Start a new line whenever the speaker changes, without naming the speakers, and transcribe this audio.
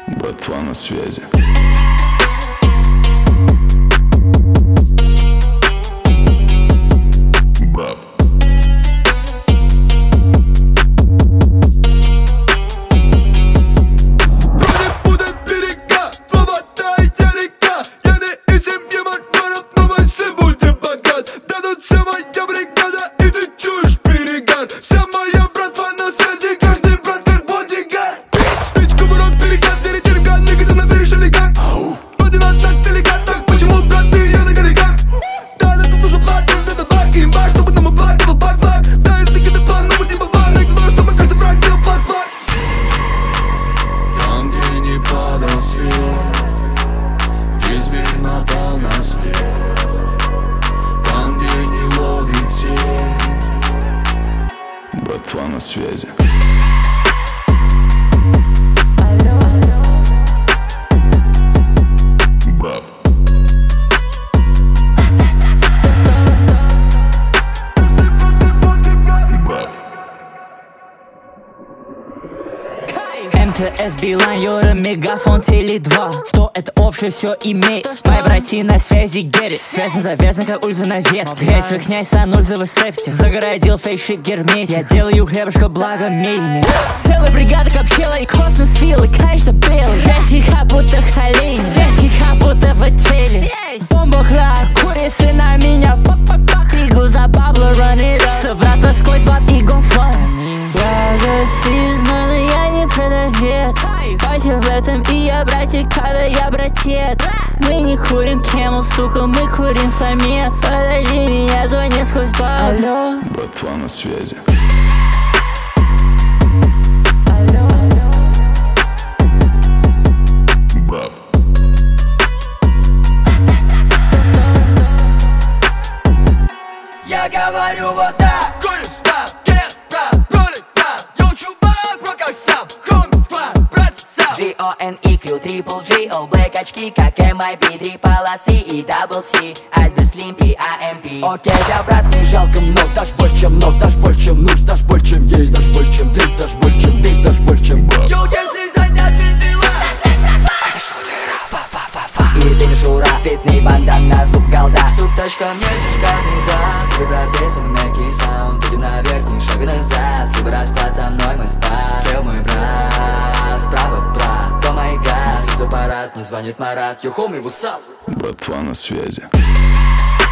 Братва на связи. Брат.
Вроде будут берега, золотая река. Я не из семьи моторов, но мой сын будет богат. Дадут вся моя бригада, и ты чуешь перегар. Вся моя братва на связи, каждый брат как бодигард. Пичку урод, переход, перетерка, нигде на перешили как. Подина так деликат, так почему, брат, ты я на гориках? Да, на тут нужен плат, нужен этот баг, имба, чтобы нам оплакивал бак-бак. Да, если кидай план, но типа план, я знаю, чтобы каждый враг делал плат-плат. Там, где не падал свет, где зверь напал на след. Там, где не ловит тень.
Братва на связи. Брат. Брат.
МТС, Билайн, Юра, Мегафон, Теле2. Что это общее все имеет? Мои братья на связи, get it. Связан, завязан, как ульза на вет. Грязь, фигня, санульза в септе. Загородил фейшик, герметик. Я делаю хлебушка, благо мельник. Целая бригада, как пчела и космос, филы, каждый белый. Связь хиха, будто холей. Связь хиха, будто в теле. Бомба, хлад, курицы на меня. Пак-пак-пак, игл за бабло, run it up. Собратва сквозь баб и гонфлай. Благо связно, но я не продавец. Пойдем в этом и я братик, когда я братец. Мы не курим Camel, сука, мы курим самец. Подожди меня, звони сквозь баб. Алло.
Братва на связи.
Алло.
Брат.
Я говорю вот так. Куришь, да, get, брат, ролик, да. Йоу, чувак, про как сам. Хоми, сквад, брат, сам. G-O-N-E-Q, Triple G, All Black очки, как MIP, 3 полосы и Double C, Альберт Слимпи, AMP. Окей, я, брат, не жалко много, дашь больше, чем много, дашь больше, чем нуж, дашь больше, чем есть, дашь больше, чем ты, дашь больше, чем ты, дашь больше, чем брат. Йоу, если заняты дела, и ты мишура, цветный бандан на зуб голда. Суп, точка, мне сушками зад. Твой брат, если мы мягкий саунд. Идем наверх, не шага назад. Либо расклад со мной, мы спать. Слева мой брат, справа брат. О май гад, если кто парад, не звонит Марат. Йо, хоми, вусап.
Братва на связи.